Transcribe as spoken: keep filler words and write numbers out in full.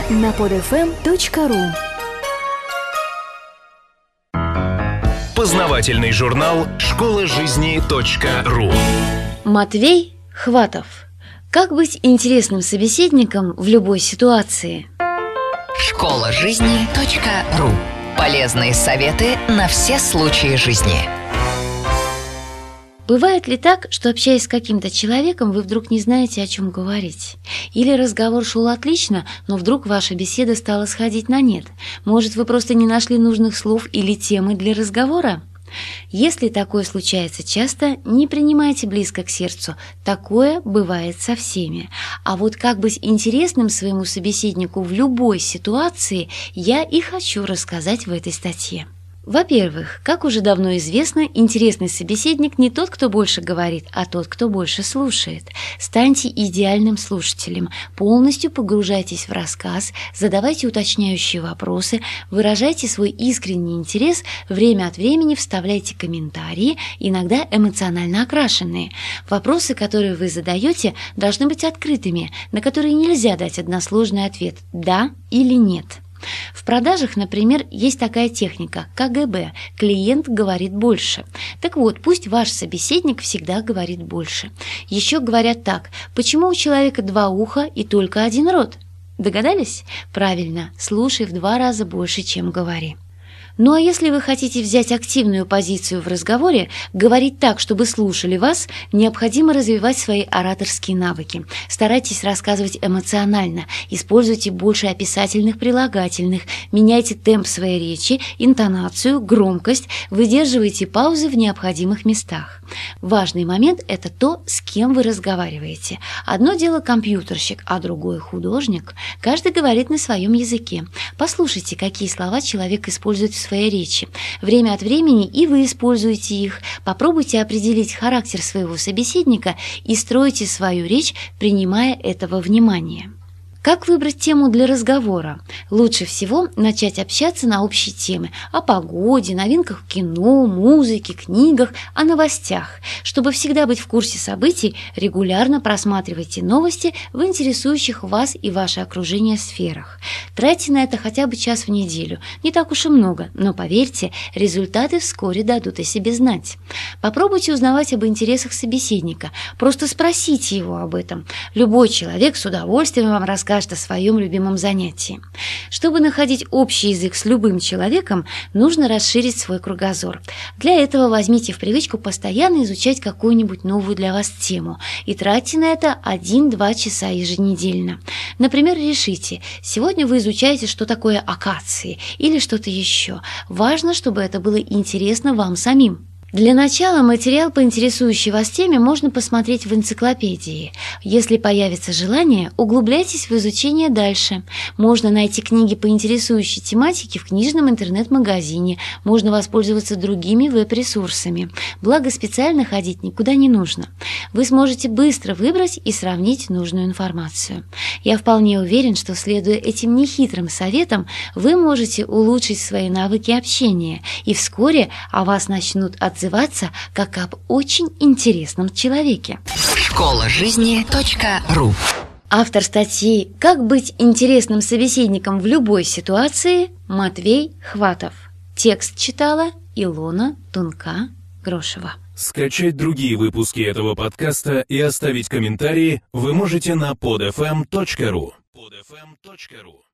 на под эф эм точка ру. Познавательный журнал школа жизни точка ру. Матвей Хватов. Как быть интересным собеседником в любой ситуации? школа жизни точка ру. Полезные советы на все случаи жизни. Бывает ли так, что, общаясь с каким-то человеком, вы вдруг не знаете, о чем говорить? Или разговор шел отлично, но вдруг ваша беседа стала сходить на нет? Может, вы просто не нашли нужных слов или темы для разговора? Если такое случается часто, не принимайте близко к сердцу. Такое бывает со всеми. А вот как быть интересным своему собеседнику в любой ситуации, я и хочу рассказать в этой статье. Во-первых, как уже давно известно, интересный собеседник не тот, кто больше говорит, а тот, кто больше слушает. Станьте идеальным слушателем, полностью погружайтесь в рассказ, задавайте уточняющие вопросы, выражайте свой искренний интерес, время от времени вставляйте комментарии, иногда эмоционально окрашенные. Вопросы, которые вы задаете, должны быть открытыми, на которые нельзя дать односложный ответ «да» или «нет». В продажах, например, есть такая техника ка гэ бэ – клиент говорит больше. Так вот, пусть ваш собеседник всегда говорит больше. Еще говорят так: почему у человека два уха и только один рот? Догадались? Правильно, слушай в два раза больше, чем говори. Ну а если вы хотите взять активную позицию в разговоре, говорить так, чтобы слушали вас, необходимо развивать свои ораторские навыки. Старайтесь рассказывать эмоционально, используйте больше описательных прилагательных, меняйте темп своей речи, интонацию, громкость, выдерживайте паузы в необходимых местах. Важный момент – это то, с кем вы разговариваете. Одно дело компьютерщик, а другое художник. Каждый говорит на своем языке. Послушайте, какие слова человек использует в своей речи. Время от времени и вы используете их. Попробуйте определить характер своего собеседника и стройте свою речь, принимая этого внимания. Как выбрать тему для разговора? Лучше всего начать общаться на общие темы о погоде, новинках в кино, музыке, книгах, о новостях. Чтобы всегда быть в курсе событий, регулярно просматривайте новости в интересующих вас и ваше окружение сферах. Тратьте на это хотя бы час в неделю. Не так уж и много, но поверьте, результаты вскоре дадут о себе знать. Попробуйте узнавать об интересах собеседника. Просто спросите его об этом. Любой человек с удовольствием вам расскажет о своем любимом занятии. Чтобы находить общий язык с любым человеком, нужно расширить свой кругозор. Для этого возьмите в привычку постоянно изучать какую-нибудь новую для вас тему и тратьте на это один-два часа еженедельно. Например, решите, сегодня вы изучаете, что такое акации или что-то еще. Важно, чтобы это было интересно вам самим. Для начала материал по интересующей вас теме можно посмотреть в энциклопедии. Если появится желание, углубляйтесь в изучение дальше. Можно найти книги по интересующей тематике в книжном интернет-магазине, можно воспользоваться другими веб-ресурсами. Благо, специально ходить никуда не нужно. Вы сможете быстро выбрать и сравнить нужную информацию. Я вполне уверен, что, следуя этим нехитрым советам, вы можете улучшить свои навыки общения, и вскоре о вас начнут отзываться отзываться как об очень интересном человеке. школа жизни точка ру. Автор статьи «Как быть интересным собеседником в любой ситуации» Матвей Хватов. Текст читала Илона Тунка-Грошева. Скачать другие выпуски этого подкаста и оставить комментарии вы можете на под эф эм точка ру. под эф эм точка ру.